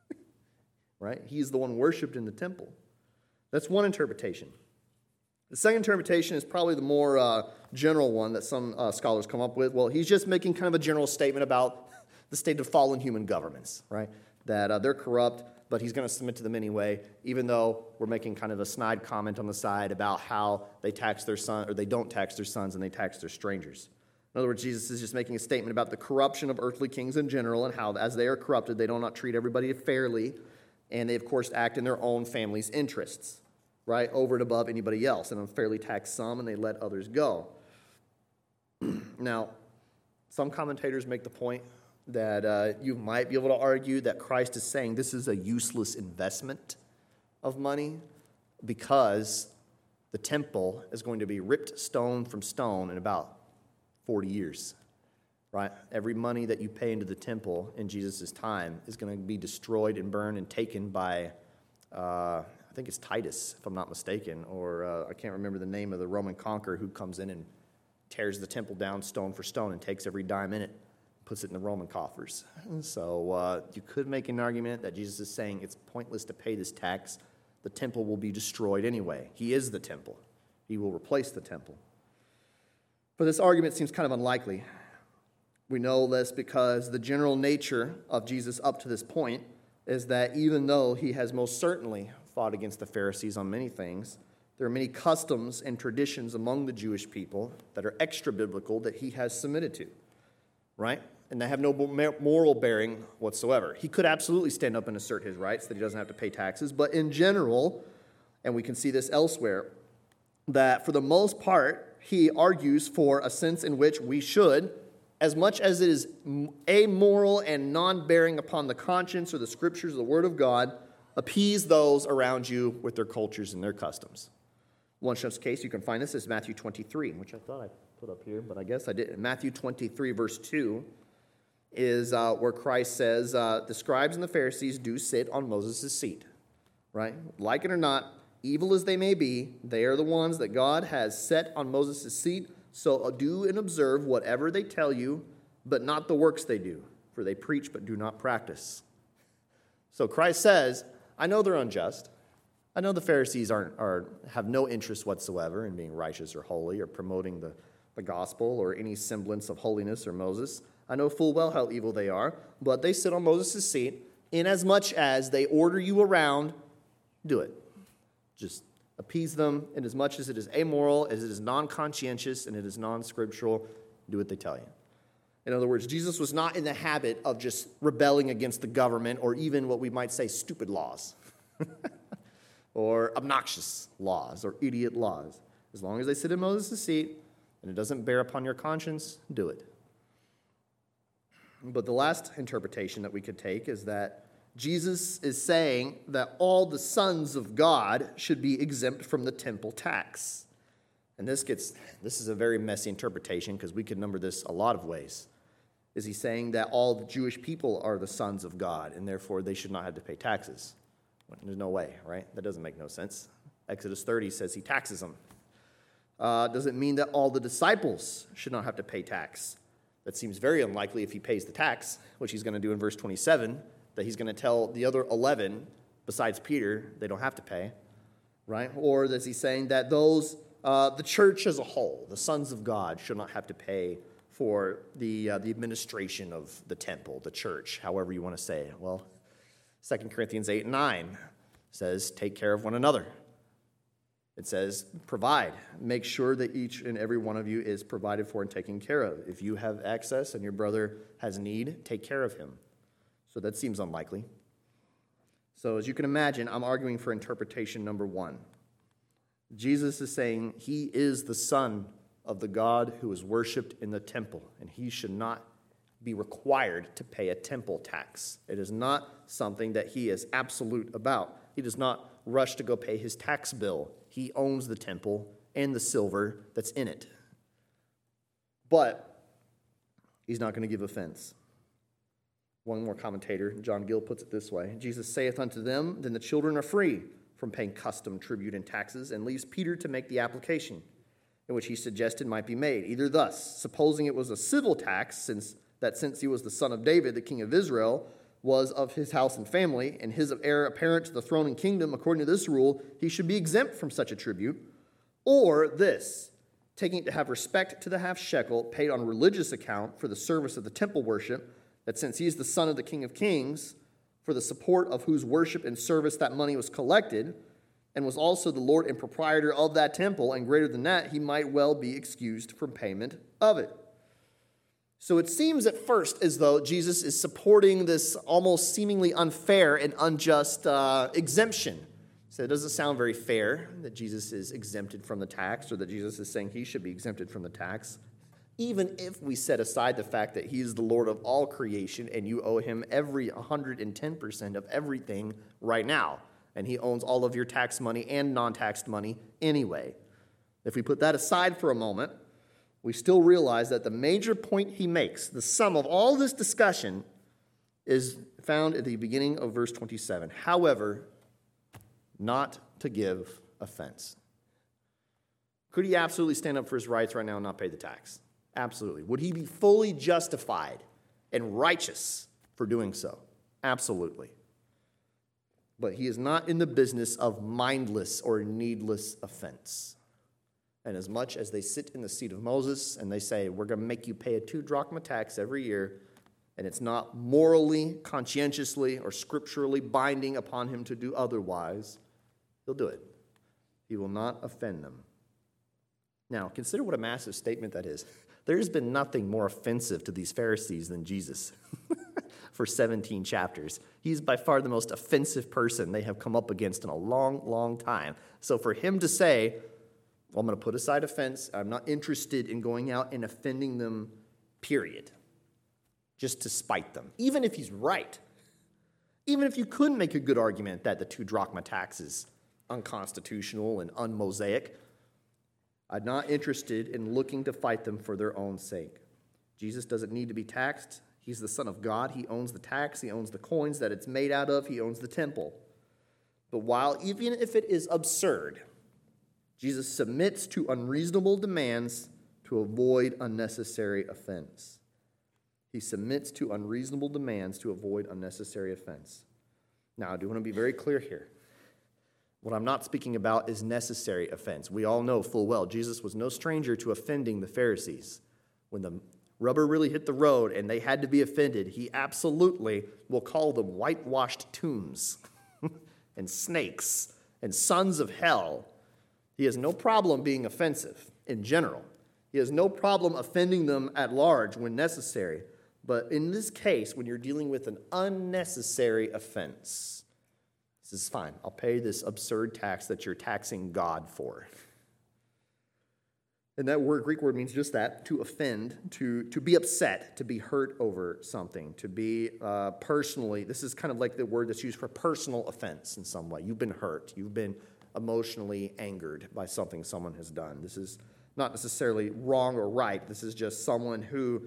right? He's the one worshipped in the temple. That's one interpretation. The second interpretation is probably the more general one that some scholars come up with. Well, he's just making kind of a general statement about the state of fallen human governments, right? That they're corrupt, but he's going to submit to them anyway, even though we're making kind of a snide comment on the side about how they tax their son, or they don't tax their sons and they tax their strangers. In other words, Jesus is just making a statement about the corruption of earthly kings in general and how, as they are corrupted, they do not treat everybody fairly, and they, of course, act in their own family's interests, right, over and above anybody else, and unfairly tax some and they let others go. Now, some commentators make the point that you might be able to argue that Christ is saying this is a useless investment of money because the temple is going to be ripped stone from stone in about 40 years, right? Every money that you pay into the temple in Jesus' time is going to be destroyed and burned and taken by, I think it's Titus, if I'm not mistaken, or I can't remember the name of the Roman conqueror who comes in and tears the temple down stone for stone and takes every dime in it, puts it in the Roman coffers. So you could make an argument that Jesus is saying it's pointless to pay this tax. The temple will be destroyed anyway. He is the temple. He will replace the temple. But this argument seems kind of unlikely. We know this because the general nature of Jesus up to this point is that even though he has most certainly fought against the Pharisees on many things, there are many customs and traditions among the Jewish people that are extra-biblical that he has submitted to, right? and they have no moral bearing whatsoever. He could absolutely stand up and assert his rights that he doesn't have to pay taxes, but in general, and we can see this elsewhere, that for the most part, he argues for a sense in which we should, as much as it is amoral and non-bearing upon the conscience or the scriptures or the word of God, appease those around you with their cultures and their customs. One such case, you can find this, is Matthew 23, which I thought I put up here, but I guess I didn't. Matthew 23, verse 2, is where Christ says, the scribes and the Pharisees do sit on Moses' seat, right? Like it or not, evil as they may be, they are the ones that God has set on Moses' seat, so do and observe whatever they tell you, but not the works they do, for they preach but do not practice. So Christ says, I know they're unjust. I know the Pharisees have no interest whatsoever in being righteous or holy or promoting the gospel or any semblance of holiness or Moses. I know full well how evil they are, but they sit on Moses' seat. Inasmuch as they order you around, do it. Just appease them in as much as it is amoral, as it is non-conscientious, and it is non-scriptural. Do what they tell you. In other words, Jesus was not in the habit of just rebelling against the government or even what we might say stupid laws or obnoxious laws or idiot laws. As long as they sit in Moses' seat and it doesn't bear upon your conscience, do it. But the last interpretation that we could take is that Jesus is saying that all the sons of God should be exempt from the temple tax. And this is a very messy interpretation because we could number this a lot of ways. Is he saying that all the Jewish people are the sons of God and therefore they should not have to pay taxes? Well, there's no way, right? That doesn't make no sense. Exodus 30 says he taxes them. Does it mean that all the disciples should not have to pay tax? That seems very unlikely if he pays the tax, which he's going to do in verse 27, that he's going to tell the other 11, besides Peter, they don't have to pay, right? Or is he saying that the church as a whole, the sons of God, should not have to pay for the administration of the temple, the church, however you want to say it? Well, 2 Corinthians 8 and 9 says, take care of one another. It says, provide. Make sure that each and every one of you is provided for and taken care of. If you have access and your brother has need, take care of him. So that seems unlikely. So as you can imagine, I'm arguing for interpretation number one. Jesus is saying he is the Son of the God who is worshipped in the temple, and he should not be required to pay a temple tax. It is not something that he is absolute about. He does not rush to go pay his tax bill. He owns the temple and the silver that's in it. But he's not going to give offense. One more commentator, John Gill, puts it this way. Jesus saith unto them, then the children are free from paying custom, tribute, and taxes, and leaves Peter to make the application, in which he suggested might be made. Either thus, supposing it was a civil tax, since he was the son of David, the king of Israel, was of his house and family, and his heir apparent to the throne and kingdom, according to this rule, he should be exempt from such a tribute. Or this, taking it to have respect to the half shekel, paid on religious account for the service of the temple worship, that since he is the son of the King of Kings, for the support of whose worship and service that money was collected, and was also the Lord and proprietor of that temple, and greater than that, he might well be excused from payment of it. So it seems at first as though Jesus is supporting this almost seemingly unfair and unjust exemption. So it doesn't sound very fair that Jesus is exempted from the tax, or that Jesus is saying he should be exempted from the tax, even if we set aside the fact that he is the Lord of all creation and you owe him every 110% of everything right now. And he owns all of your tax money and non-taxed money anyway. If we put that aside for a moment, we still realize that the major point he makes, the sum of all this discussion, is found at the beginning of verse 27. However, not to give offense. Could he absolutely stand up for his rights right now and not pay the tax? Absolutely. Would he be fully justified and righteous for doing so? Absolutely. But he is not in the business of mindless or needless offense. And as much as they sit in the seat of Moses and they say, we're going to make you pay a 2 drachma tax every year, and it's not morally, conscientiously, or scripturally binding upon him to do otherwise, he'll do it. He will not offend them. Now, consider what a massive statement that is. there's been nothing more offensive to these Pharisees than Jesus for 17 chapters. He's by far the most offensive person they have come up against in a long, long time. So for him to say, well, I'm going to put aside offense, I'm not interested in going out and offending them, period, just to spite them, even if he's right. Even if you couldn't make a good argument that the 2 drachma tax is unconstitutional and un-Mosaic, I'm not interested in looking to fight them for their own sake. Jesus doesn't need to be taxed. He's the Son of God. He owns the tax. He owns the coins that it's made out of. He owns the temple. But while, even if it is absurd, Jesus submits to unreasonable demands to avoid unnecessary offense. He submits to unreasonable demands to avoid unnecessary offense. Now, I do want to be very clear here. What I'm not speaking about is necessary offense. We all know full well Jesus was no stranger to offending the Pharisees. When the rubber really hit the road and they had to be offended, he absolutely will call them whitewashed tombs and snakes and sons of hell. He has no problem being offensive in general. He has no problem offending them at large when necessary. But in this case, when you're dealing with an unnecessary offense, this is fine. I'll pay this absurd tax that you're taxing God for. And that Greek word means just that, to offend, to be upset, to be hurt over something, to be personally. This is kind of like the word that's used for personal offense in some way. You've been hurt. You've been emotionally angered by something someone has done. This is not necessarily wrong or right. This is just someone who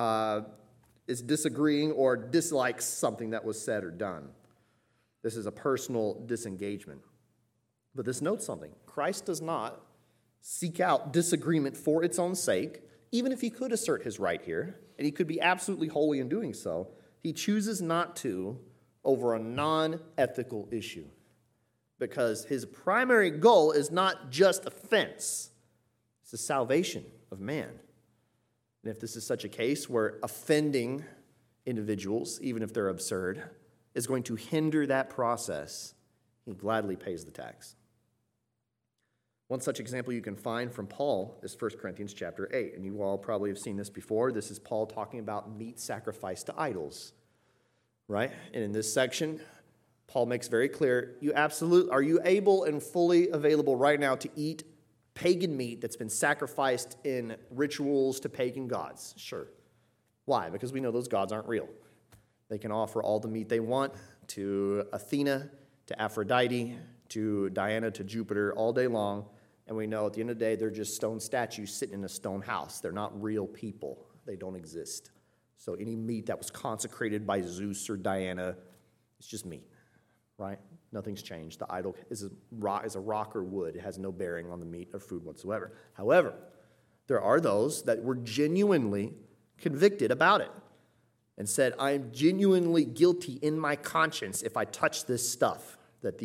is disagreeing or dislikes something that was said or done. This is a personal disengagement. But this notes something. Christ does not seek out disagreement for its own sake, even if he could assert his right here, and he could be absolutely holy in doing so. He chooses not to over a non-ethical issue because his primary goal is not just offense. It's the salvation of man. And if this is such a case where offending individuals, even if they're absurd, is going to hinder that process, he gladly pays the tax. One such example you can find from Paul is 1 Corinthians chapter 8, and you all probably have seen this before. This is Paul talking about meat sacrificed to idols, right? And in this section, Paul makes very clear, are you able and fully available right now to eat pagan meat that's been sacrificed in rituals to pagan gods? Sure. Why? Because we know those gods aren't real. They can offer all the meat they want to Athena, to Aphrodite, to Diana, to Jupiter all day long. And we know at the end of the day, they're just stone statues sitting in a stone house. They're not real people. They don't exist. So any meat that was consecrated by Zeus or Diana, it's just meat, right? Nothing's changed. The idol is a rock or wood. It has no bearing on the meat or food whatsoever. However, there are those that were genuinely convicted about it and said, I am genuinely guilty in my conscience if I touch this stuff that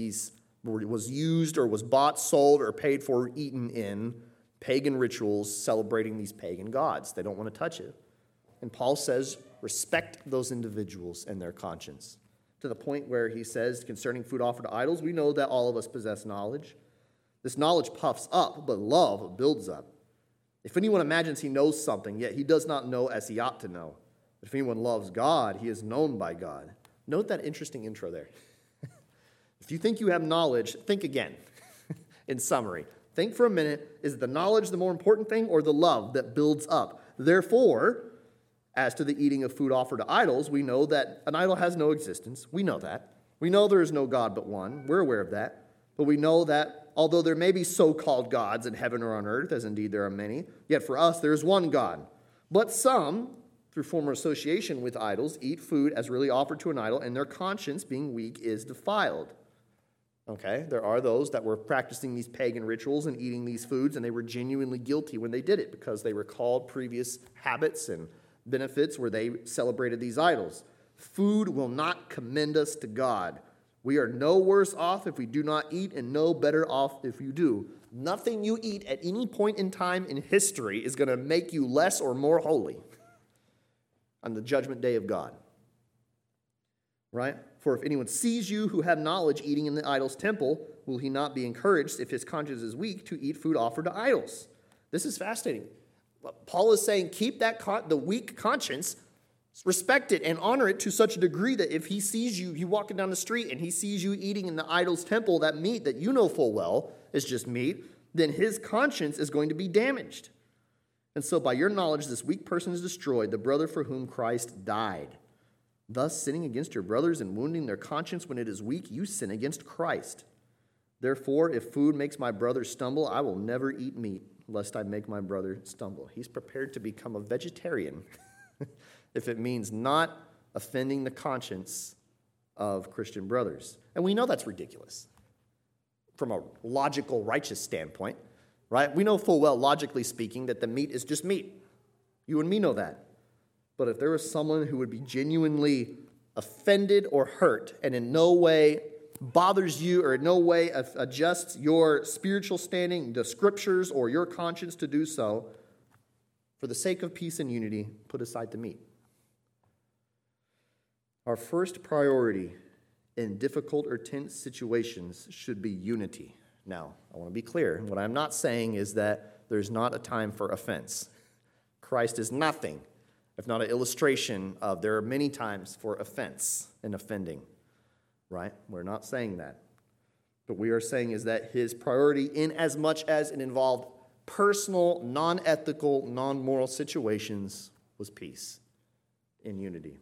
was used or was bought, sold, or paid for, or eaten in pagan rituals celebrating these pagan gods. They don't want to touch it. And Paul says, respect those individuals and their conscience. To the point where he says, concerning food offered to idols, we know that all of us possess knowledge. This knowledge puffs up, but love builds up. If anyone imagines he knows something, yet he does not know as he ought to know. But if anyone loves God, he is known by God. Note that interesting intro there. If you think you have knowledge, think again. In summary, think for a minute, is the knowledge the more important thing or the love that builds up? Therefore, as to the eating of food offered to idols, we know that an idol has no existence. We know that. We know there is no God but one. We're aware of that. But we know that although there may be so-called gods in heaven or on earth, as indeed there are many, yet for us there is one God. But some, through former association with idols, eat food as really offered to an idol, and their conscience, being weak, is defiled. Okay, there are those that were practicing these pagan rituals and eating these foods, and they were genuinely guilty when they did it because they recalled previous habits and benefits where they celebrated these idols. Food will not commend us to God. We are no worse off if we do not eat and no better off if you do. Nothing you eat at any point in time in history is going to make you less or more holy on the judgment day of God. Right? For if anyone sees you who have knowledge eating in the idol's temple, will he not be encouraged, if his conscience is weak, to eat food offered to idols? This is fascinating. Paul is saying keep the weak conscience, respect it and honor it to such a degree that if he sees you walking down the street and he sees you eating in the idol's temple that meat that you know full well is just meat, then his conscience is going to be damaged. And so by your knowledge, this weak person is destroyed, the brother for whom Christ died. Thus, sinning against your brothers and wounding their conscience when it is weak, you sin against Christ. Therefore, if food makes my brother stumble, I will never eat meat, lest I make my brother stumble. He's prepared to become a vegetarian if it means not offending the conscience of Christian brothers. And we know that's ridiculous from a logical, righteous standpoint, right? We know full well, logically speaking, that the meat is just meat. You and me know that. But if there was someone who would be genuinely offended or hurt and in no way bothers you or in no way adjusts your spiritual standing, the scriptures, or your conscience to do so, for the sake of peace and unity, put aside the meat. Our first priority in difficult or tense situations should be unity. Now, I want to be clear. What I'm not saying is that there's not a time for offense. Christ is nothing if not an illustration of there are many times for offense and offending, right? We're not saying that. But we are saying is that his priority, in as much as it involved personal, non-ethical, non-moral situations, was peace and unity.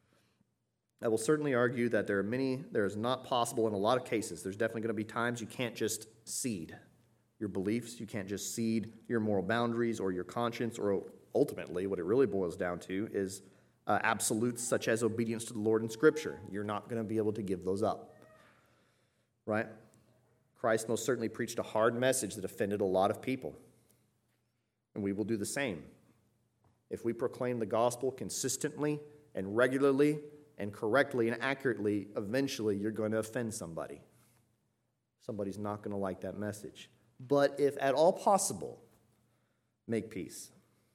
I will certainly argue that there is not possible in a lot of cases. There's definitely going to be times you can't just cede your beliefs. You can't just cede your moral boundaries or your conscience, or ultimately what it really boils down to is absolutes such as obedience to the Lord in Scripture. You're not going to be able to give those up, right? Christ most certainly preached a hard message that offended a lot of people, and we will do the same. If we proclaim the gospel consistently and regularly and correctly and accurately, eventually you're going to offend somebody. Somebody's not going to like that message. But if at all possible, make peace.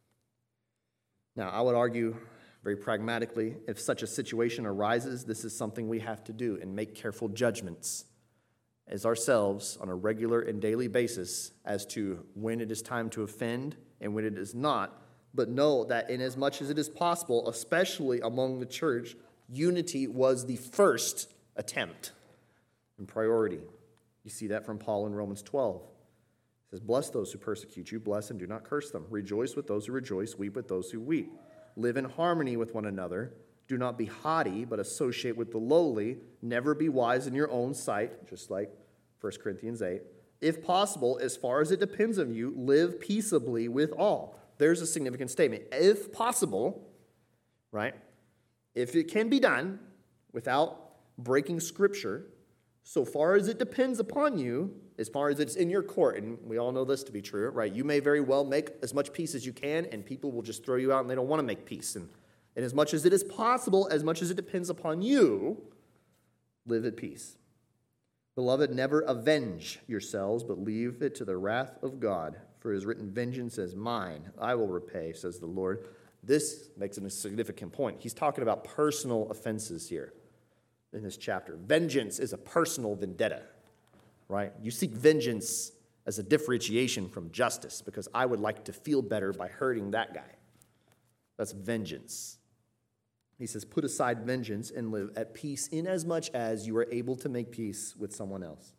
Now, I would argue very pragmatically, if such a situation arises, this is something we have to do and make careful judgments as ourselves on a regular and daily basis as to when it is time to offend and when it is not. But know that in as much as it is possible, especially among the church, unity was the first attempt and priority. You see that from Paul in Romans 12. It says, bless those who persecute you, bless and do not curse them. Rejoice with those who rejoice, weep with those who weep. Live in harmony with one another. Do not be haughty, but associate with the lowly. Never be wise in your own sight, just like 1 Corinthians 8. If possible, as far as it depends on you, live peaceably with all. There's a significant statement. If possible, right? If it can be done without breaking Scripture, so far as it depends upon you, as far as it's in your court, and we all know this to be true, right? You may very well make as much peace as you can, and people will just throw you out and they don't want to make peace. And as much as it is possible, as much as it depends upon you, live at peace. Beloved, never avenge yourselves, but leave it to the wrath of God. For it is written, vengeance is mine, I will repay, says the Lord. This makes a significant point. He's talking about personal offenses here in this chapter. Vengeance is a personal vendetta, right? You seek vengeance as a differentiation from justice because I would like to feel better by hurting that guy. That's vengeance. He says, put aside vengeance and live at peace inasmuch as you are able to make peace with someone else.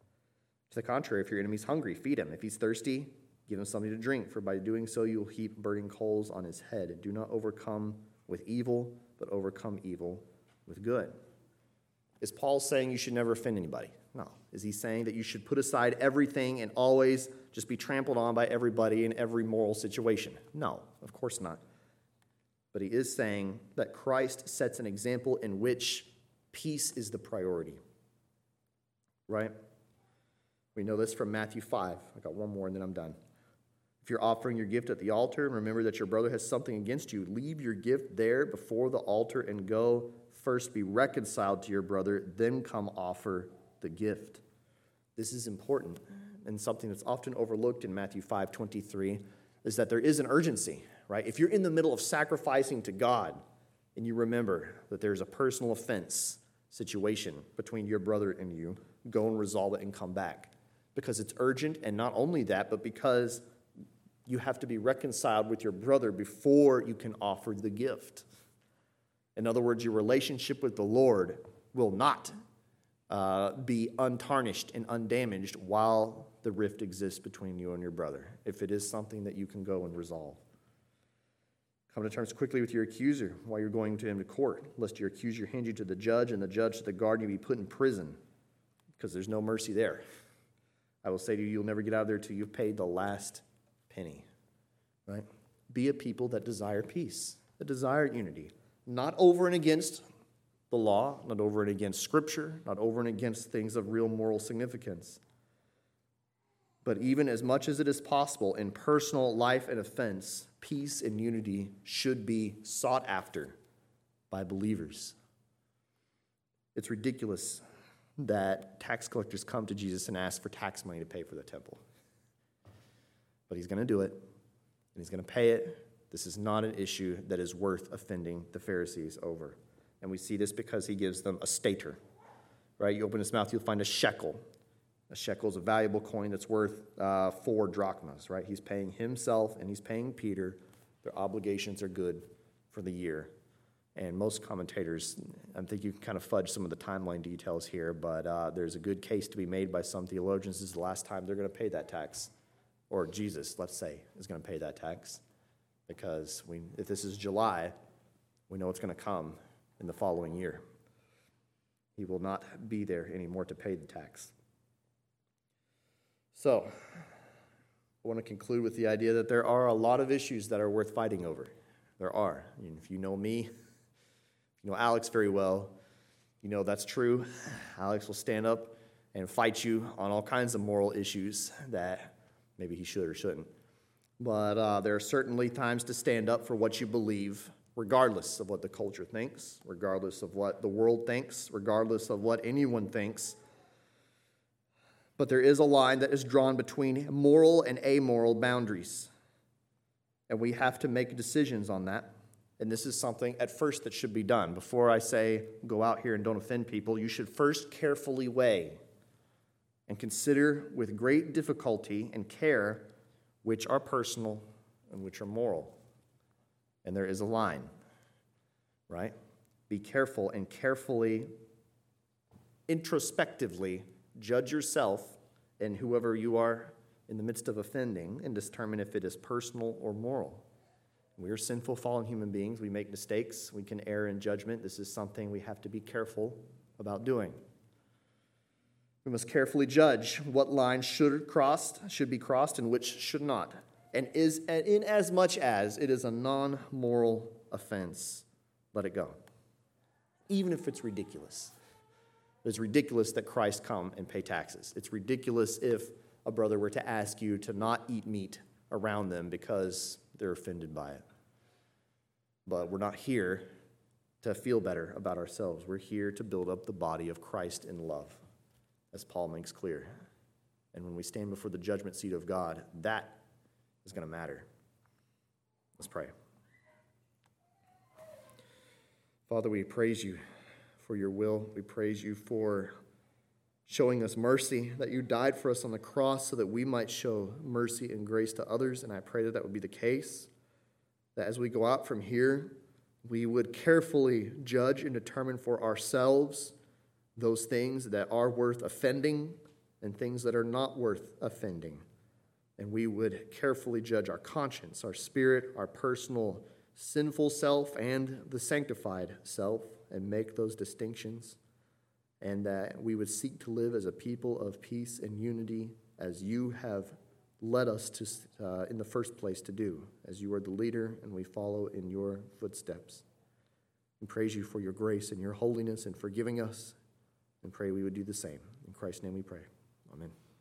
To the contrary, if your enemy's hungry, feed him. If he's thirsty, give him something to drink, for by doing so you'll heap burning coals on his head. Do not overcome with evil, but overcome evil with good. Is Paul saying you should never offend anybody? No. Is he saying that you should put aside everything and always just be trampled on by everybody in every moral situation? No, of course not. But he is saying that Christ sets an example in which peace is the priority. Right? We know this from Matthew 5. I got one more and then I'm done. If you're offering your gift at the altar and remember that your brother has something against you, leave your gift there before the altar and go first be reconciled to your brother, then come offer the gift. This is important, and something that's often overlooked in Matthew 5:23 is that there is an urgency, right? If you're in the middle of sacrificing to God and you remember that there's a personal offense situation between your brother and you, go and resolve it and come back because it's urgent, and not only that, but because You have to be reconciled with your brother before you can offer the gift. In other words, your relationship with the Lord will not be untarnished and undamaged while the rift exists between you and your brother, if it is something that you can go and resolve. Come to terms quickly with your accuser while you're going to him to court, lest your accuser hand you to the judge and the judge to the guard and you be put in prison, because there's no mercy there. I will say to you, you'll never get out of there till you've paid the last penny. Right? Be a people that desire peace, that desire unity, not over and against the law, not over and against Scripture, not over and against things of real moral significance. But even as much as it is possible in personal life and offense, peace and unity should be sought after by believers. It's ridiculous that tax collectors come to Jesus and ask for tax money to pay for the temple. But he's going to do it, and he's going to pay it. This is not an issue that is worth offending the Pharisees over. And we see this because he gives them a stater. Right? You open his mouth, you'll find a shekel. A shekel is a valuable coin that's worth 4 drachmas, right? He's paying himself and he's paying Peter. Their obligations are good for the year. And most commentators, I think you can kind of fudge some of the timeline details here, but there's a good case to be made by some theologians. This is the last time they're going to pay that tax. Or Jesus, let's say, is going to pay that tax. Because if this is July, we know it's going to come in the following year. He will not be there anymore to pay the tax. So, I want to conclude with the idea that there are a lot of issues that are worth fighting over. There are. If you know me, you know Alex very well, you know that's true. Alex will stand up and fight you on all kinds of moral issues that maybe he should or shouldn't. But there are certainly times to stand up for what you believe, regardless of what the culture thinks, regardless of what the world thinks, regardless of what anyone thinks. But there is a line that is drawn between moral and amoral boundaries. And we have to make decisions on that. And this is something at first that should be done. Before I say, go out here and don't offend people, you should first carefully weigh and consider with great difficulty and care which are personal and which are moral. And there is a line, right? Be careful and carefully, introspectively judge yourself and whoever you are in the midst of offending and determine if it is personal or moral. We are sinful, fallen human beings. We make mistakes. We can err in judgment. This is something we have to be careful about doing. We must carefully judge what lines should be crossed and which should not. And in as much as it is a non-moral offense, let it go. Even if it's ridiculous. It's ridiculous that Christ come and pay taxes. It's ridiculous if a brother were to ask you to not eat meat around them because they're offended by it. But we're not here to feel better about ourselves. We're here to build up the body of Christ in love, as Paul makes clear. And when we stand before the judgment seat of God, that is going to matter. Let's pray. Father, we praise you for your will. We praise you for showing us mercy, that you died for us on the cross so that we might show mercy and grace to others. And I pray that that would be the case, that as we go out from here, we would carefully judge and determine for ourselves those things that are worth offending and things that are not worth offending. And we would carefully judge our conscience, our spirit, our personal sinful self, and the sanctified self, and make those distinctions, and that we would seek to live as a people of peace and unity as you have led us to in the first place to do, as you are the leader and we follow in your footsteps. We praise you for your grace and your holiness and forgiving us, and pray we would do the same. In Christ's name we pray. Amen.